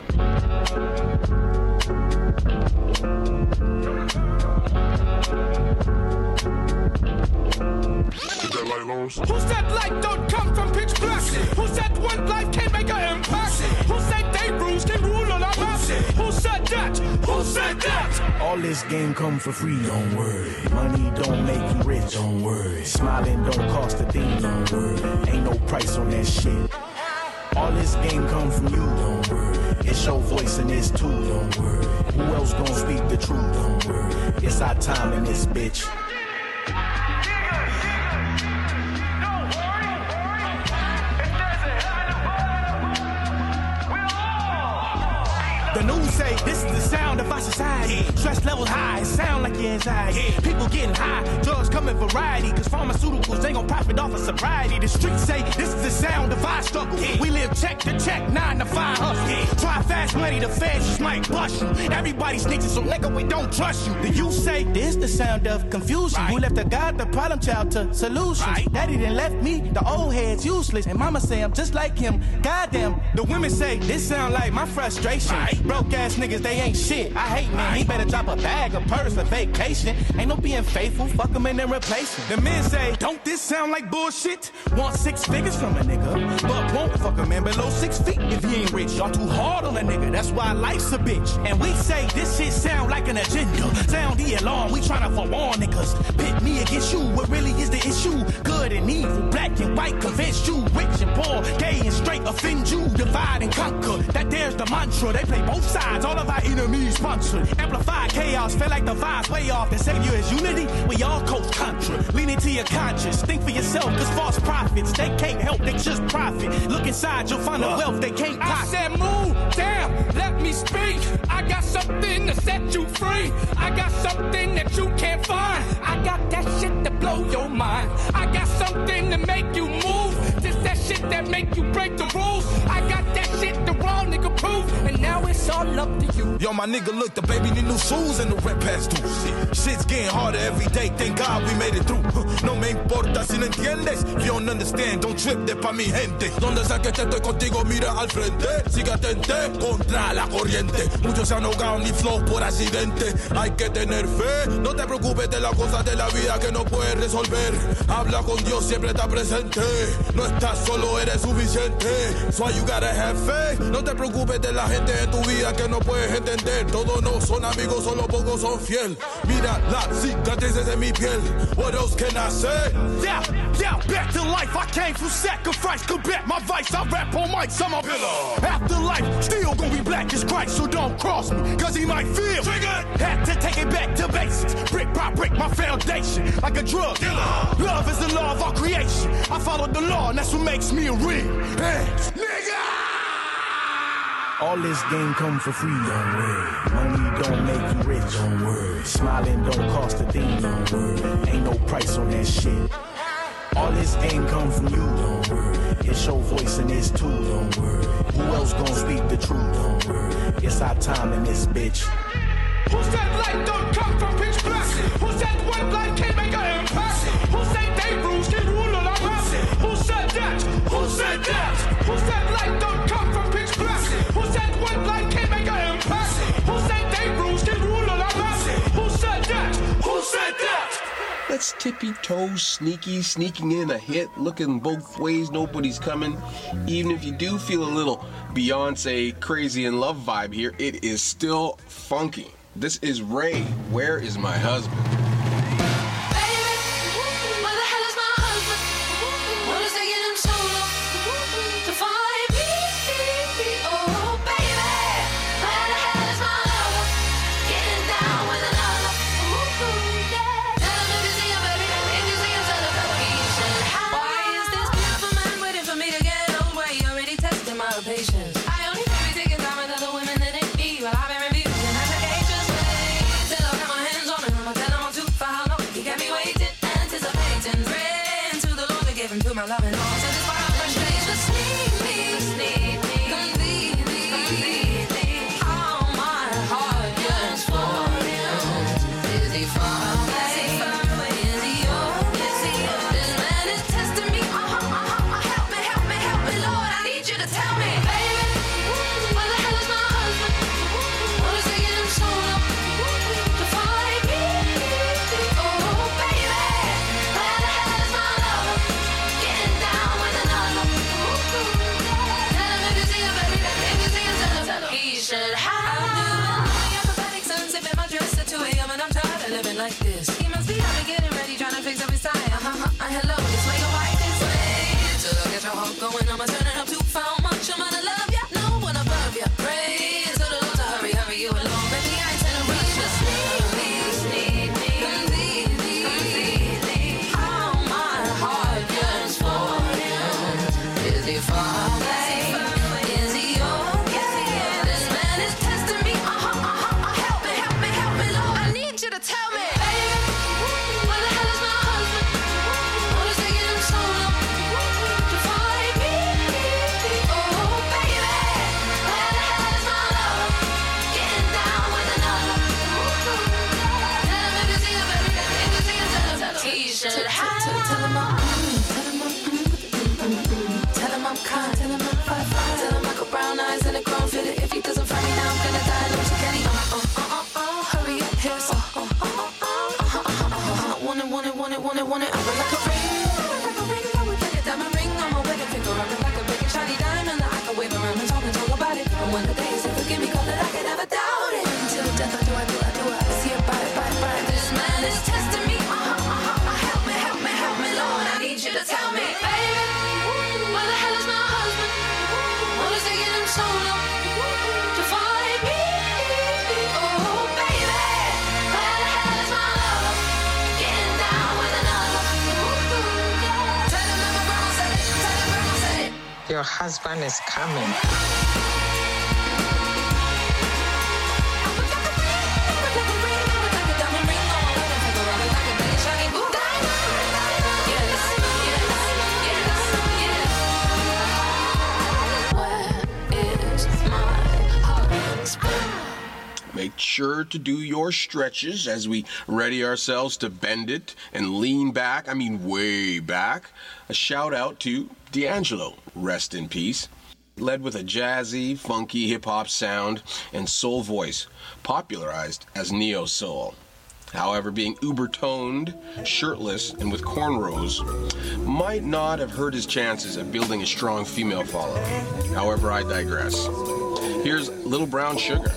Who said light don't come from pitch black? Who said one life can make an impact? Who said they rules can rule on our maps? Who said that? Who said that? All this game come for free, don't worry. Money don't make you rich, don't worry. Smiling don't cost a thing, don't worry. Ain't no price on that shit. All this game come from you, don't worry. It's your voice and it's too, don't worry. Who else gon' speak the truth, don't worry. It's our time in this bitch. The news say this is the sound of our society. Stress levels high, it sound like your anxiety. People getting high, drugs come in variety. Cause pharmaceuticals, they gon' profit off of sobriety. The streets say this is the sound of our struggle. We live check to check, nine to five hustle. Try fast money, the feds just might bust you. Everybody snitching, so nigga, we don't trust you. The youth say this the sound of confusion. Right. Who left the God, the problem child to solutions. Right. Daddy done left me, the old head's useless. And mama say I'm just like him, goddamn. The women say this sound like my frustration. Right. Broke ass niggas, they ain't shit. I hate man, he better drop a bag, a purse for vacation. Ain't no being faithful, fuck him and then replace him. The men say, don't this sound like bullshit? Want six figures from a nigga, but won't fuck a man below six feet if he ain't rich. Y'all too hard on a nigga, that's why life's a bitch. And we say this shit sound like an agenda. Sound the alarm, we tryna forewarn niggas. Pit me against you, what really is the issue? Good and evil, black and white, convince you. Rich and poor, gay and straight, offend you. Divide and conquer, that there's the mantra. They play both sides, all of our enemies sponsored. Amplified chaos, feel like the vibes way off. The savior is unity, we all coast contra. Lean into your conscience, think for yourself, cause false prophets, they can't help, they just profit. Look inside, you'll find a wealth they can't pocket. I said move, damn, let me speak. I got something to set you free. I got something that you can't find. I got that shit to blow your mind. I got something to make you move. Just that shit that make you break the rules. I got that shit the wrong nigga proof. And now it's all up to you. Yo, my nigga, look, the baby need new shoes and the rent pass too. Shit's getting harder every day, thank God we made it through. No me importa si no entiendes. If you don't understand, don't trip de pa mi gente. Donde sea que estoy contigo, mira al frente. Sigue atente contra la corriente. Muchos se han ahogado en mi flow por accidente. Hay que tener fe, no te preocupes de las cosas de la vida que no puedes resolver. Habla con Dios, siempre está presente. No estás solo, eres suficiente. So you gotta have faith. No te preocupes de la gente en tu vida día que no puedes entender. Todos no son amigos, solo pocos son fiel. Mira las cicatrices de mi piel. What else can I say? Yeah, yeah, back to life. I came from sacrifice. Combat my vice. I rap on mics. I'm a pillar. Afterlife, still gonna be black as Christ. So don't cross me, cause he might feel triggered. Had to take it back to basics. Brick by brick, my foundation. Like a drug killer. Love is the law of our creation. I follow the law, and that's what makes me a real ass nigga. All this game come for free, don't worry. Money don't make you rich, don't worry. Smiling don't cost a thing, don't worry. Ain't no price on that shit. All this game come from you, don't worry. It's your voice and it's too, don't worry. Who else gon' speak the truth, don't worry. It's our time in this bitch. Who said light don't come from pitch black? Who said one light can't make an impact? Who said they rules can rule all our lives? Who said that? Who said that? Who said light don't come from pitch black? Who said one light can't make an impact? Who said they rules can rule all our lives? Who said that? Who said that? Let's tippy toe sneaky, sneaking in a hit, looking both ways, nobody's coming. Even if you do feel a little Beyonce crazy in love vibe here, it is still funky. This is Ray. Where is my husband? My love and all satisfied frustration. Sneak me, sneak me, completely, completely. All my heart yearns for him. Is he far away? Is he yours? Is he yours? This man is testing me. Uh-huh, uh-huh. Help me, help me, help me, Lord. I need you to tell me, baby, where the hell is my husband? What is taking him so long to find me? Oh, baby, where the hell is my lover? He should have apathetic sun sipping my dress at two a.m. and I'm tired of living like this. He must be out of getting ready, trying to fix up his tie. Uh-huh, uh, hello, this way your wife is way. Till I get your heart going, I'ma turn it up to found much. I'm gonna love ya, no one above ya. Pray to the Lord to hurry, hurry you along. Baby, I ain't telling rush. Just need me, need me, completely, completely. All my heart yearns for him. Is he far away? Want it, want it, I run like a ring, like a ring, I would like a diamond ring on my wedding finger. I run like a big and shiny diamond that I can wave around and talk and talk about it. And when the day is if forgive me, call it, I can never doubt it. Until death, I do, I do, I do, I see it, body, body, body. This man is testing me, uh-huh, uh-huh, help me, help me, help me, Lord, I need you to tell me, baby, where the hell is my husband? What is taking him so long to find me? Oh, baby, where the hell is my love? Getting down with another. Tell him that my grandma said it. Tell him grandma said it. Your husband is coming. Make sure to do your stretches as we ready ourselves to bend it and lean back, I mean way back. A shout out to D'Angelo, rest in peace. Led with a jazzy, funky hip-hop sound and soul voice, popularized as neo-soul. However, being uber-toned, shirtless, and with cornrows might not have hurt his chances at building a strong female following. However, I digress. Here's Little Brown Sugar.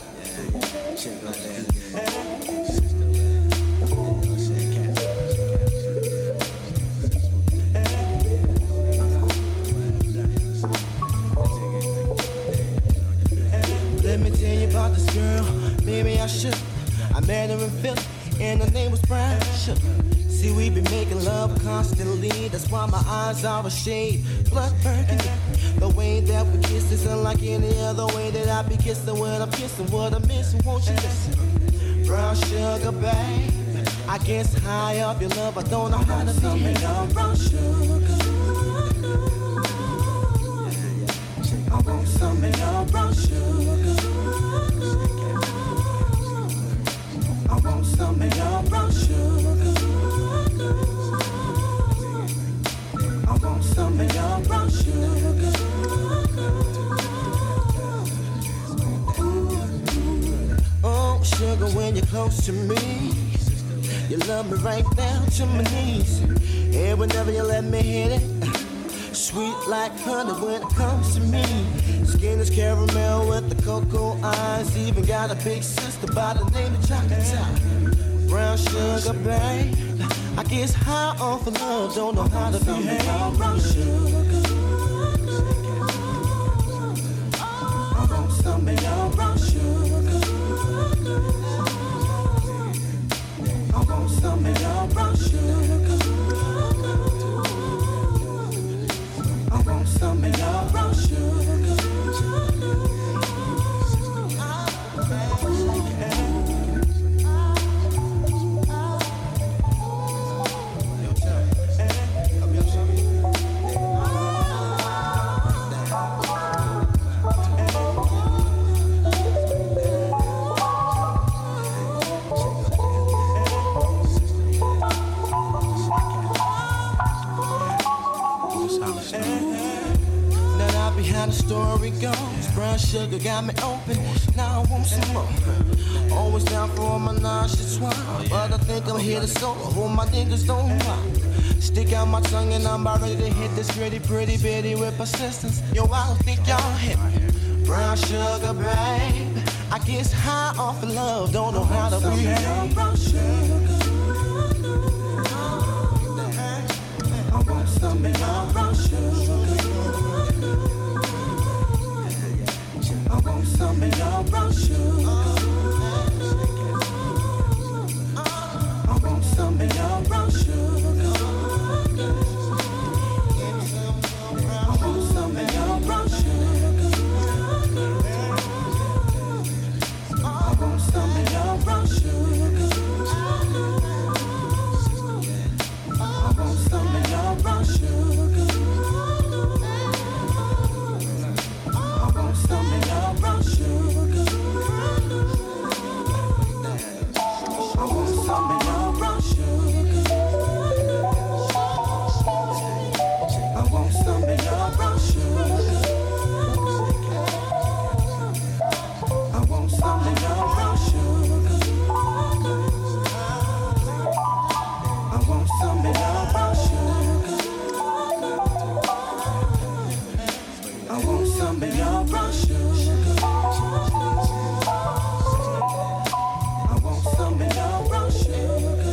Let me tell you about this girl, maybe I should. I met her in Philly, and her name was Brown Sugar. See, we been making love constantly, that's why my eyes are a shade blood burgundy. The way that we kiss is unlike any other way that I be kissing when I'm kissing. What I'm missing, won't you listen? Brown sugar, babe, I guess high up your love, I don't know how to be in your brown sugar. I want some of your brown sugar. I want some of your brown sugar. I want some of your brown sugar. Oh, sugar, when you're close to me, you love me right down to my knees. And whenever you let me hit it, sweet like honey when it comes to me. Skin is caramel with the cocoa eyes. Even got a big sister by the name of Chocolate. Brown sugar, babe, I guess high off of love, don't know how to be brown sugar. I want some of your brown sugar. I want some of your brown sugar. I want some of your brown sugar. How the story goes, brown sugar got me open. Now I want some more. Always down for all my nauseous wine, but I think I'm here to solo. Hold my niggas don't mind. Stick out my tongue and I'm about ready to hit this pretty, pretty bitty with persistence. Yo, I don't think y'all hit me. Brown sugar, babe, I guess high off of love, don't know how to behave. Brown sugar, I want some of your brown sugar. I want some of your brown sugar. I want some of your brown sugar. I want some of your brown sugar. I want some of your brown sugar. I want some of your brown sugar. I want some of your brown sugar. I want some of your brown sugar. I want some of your brown sugar. I want some of your brown sugar. I want some of your brown sugar. I want some of your brown sugar. I want some of your brown sugar.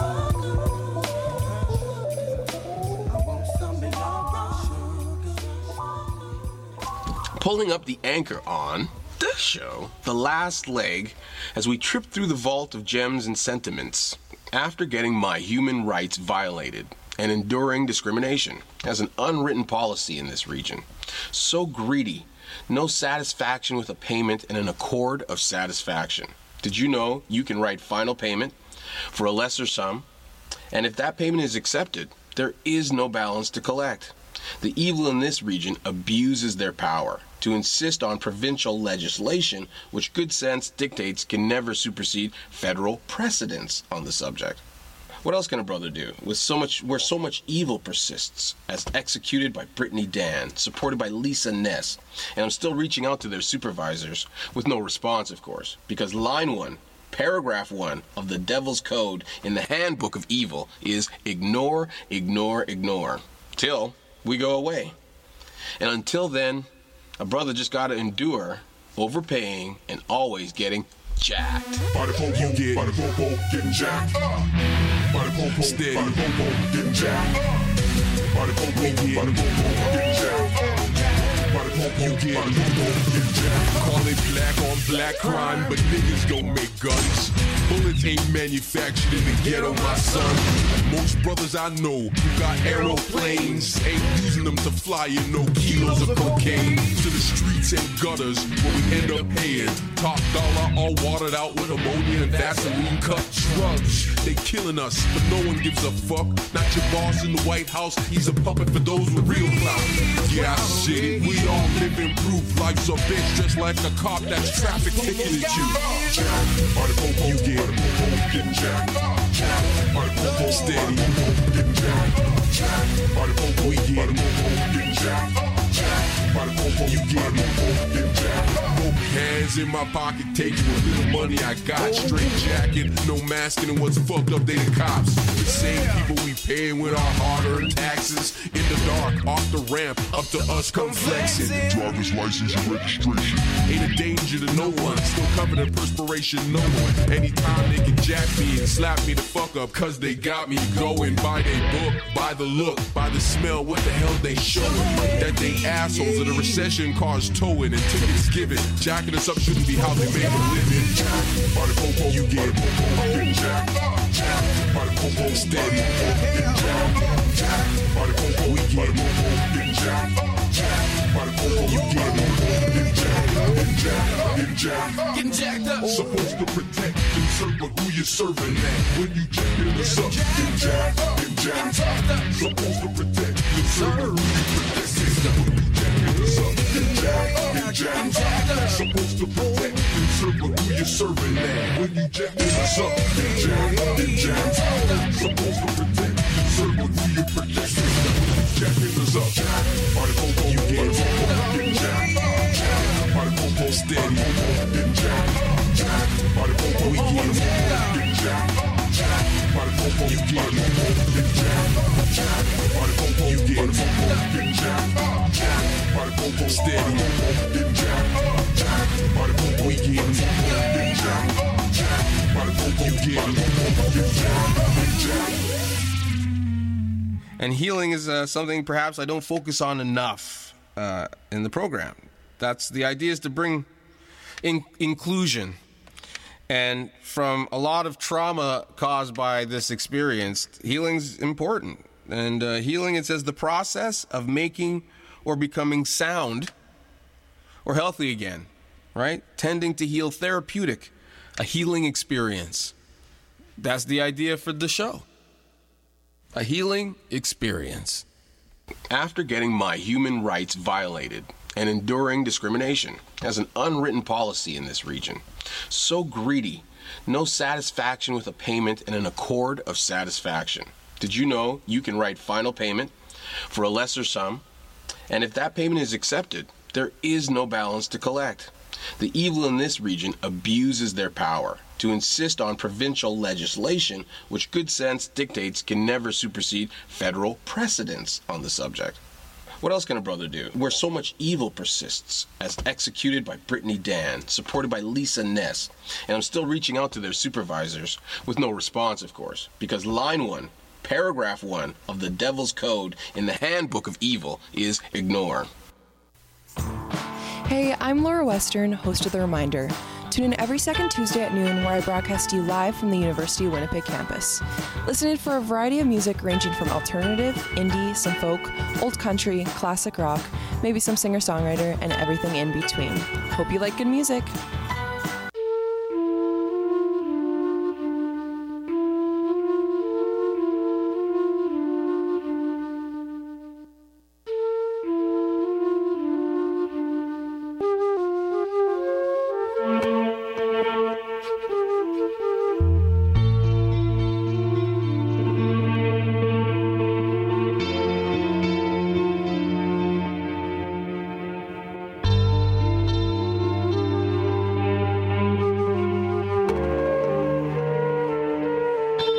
I want some of your brown sugar. Pulling up the anchor on this show, the last leg, as we trip through the vault of gems and sentiments after getting my human rights violated and enduring discrimination as an unwritten policy in this region. So greedy, no satisfaction with a payment and an accord of satisfaction. Did you know you can write final payment for a lesser sum? And if that payment is accepted, there is no balance to collect. The evil in this region abuses their power to insist on provincial legislation, which good sense dictates can never supersede federal precedents on the subject. What else can a brother do with so much, where so much evil persists, as executed by Brittany Dan, supported by Lisa Ness, and I'm still reaching out to their supervisors with no response, of course, because line one, paragraph one of the Devil's Code in the Handbook of Evil is ignore, ignore, ignore, till we go away. And until then, a brother just gotta endure overpaying, and always getting jacked. By the popo, you get, by the popo, getting jacked. By the popo, steady, by the popo, getting jacked. By the popo, get, by the popo, getting jacked. By the popo, you get, by the popo, getting jacked. Call it black on black crime, but niggas don't make guns. Bullets ain't manufactured in the ghetto, my son. Most brothers I know who got aeroplanes ain't using them to fly in no kilos of cocaine. To the streets and gutters where we end up paying top dollar, all watered out with ammonia and Vaseline cut drugs. They killing us, but no one gives a fuck. Not your boss in the White House, he's a puppet for those with real clout. Yeah, I said it, we all live in proof. Life's a bitch just like a cop that's traffic ticketed you. By the popo, you get, by the popo, getting jacked. By the popo, steady, getting jacked. By the popo, we get, by the popo, getting jacked. By the popo, you get, by the popo, getting jacked. Both hands in my pocket, taking what little money I got. Straight jacket, no masking, and what's fucked up, they the cops. The same people we paying with our hard-earned taxes. In the dark, off the ramp, up to us come flexing. Driver's license and registration. Ain't a danger to no one, still covered in perspiration, no one. Anytime they can jack me and slap me the fuck up, cause they got me going by they book, by the look, by the smell, what the hell they showing? That they assholes of the recession cars towing and tickets given. Jacking us up shouldn't be how they make a living. By the popo, you get, getting jacked. By the popo, steady, getting jacked. By the popo, we get, getting jacked. By the popo, you get, getting jacked. Getting jacked, getting jacked, getting jacked up. Supposed to protect and serve, but who you serving at? When you jacking us up, getting jacked, getting jacked. Supposed to protect and serve, but who you protecting? When you jacking us up, getting jacked, getting jacked. Supposed to protect and serve, but who you serving at? When you jacking us up, getting jacked, getting jacked. Supposed to protect and serve, but who you protecting? When you jacking us up, by the popo, you get, getting jacked. By the popo, steady, getting jacked. By the popo, we get, getting jacked. By the popo, you get, getting jacked. By the popo, you get, getting jacked. By the popo, steady, getting jacked. By the popo, we get, getting jacked. By the popo, you get, getting jacked. And healing is uh, something perhaps I don't focus on enough uh, in the program. That's the idea, is to bring in- inclusion. And from a lot of trauma caused by this experience, healing's important. And uh, healing, it says, the process of making or becoming sound or healthy again, right? Tending to heal, therapeutic, a healing experience. That's the idea for the show. A healing experience. After getting my human rights violated and enduring discrimination as an unwritten policy in this region, so greedy, no satisfaction with a payment and an accord of satisfaction. Did you know you can write final payment for a lesser sum? And if that payment is accepted, there is no balance to collect. The evil in this region abuses their power to insist on provincial legislation, which good sense dictates can never supersede federal precedents on the subject. What else can a brother do where so much evil persists, as executed by Brittany Dan, supported by Lisa Ness, and I'm still reaching out to their supervisors with no response, of course, because line one, paragraph one of the Devil's Code in the Handbook of Evil is ignore. Hey, I'm Laura Western, host of The Reminder. Tune in every second Tuesday at noon, where I broadcast to you live from the University of Winnipeg campus. Listen in for a variety of music ranging from alternative, indie, some folk, old country, classic rock, maybe some singer-songwriter, and everything in between. Hope you like good music.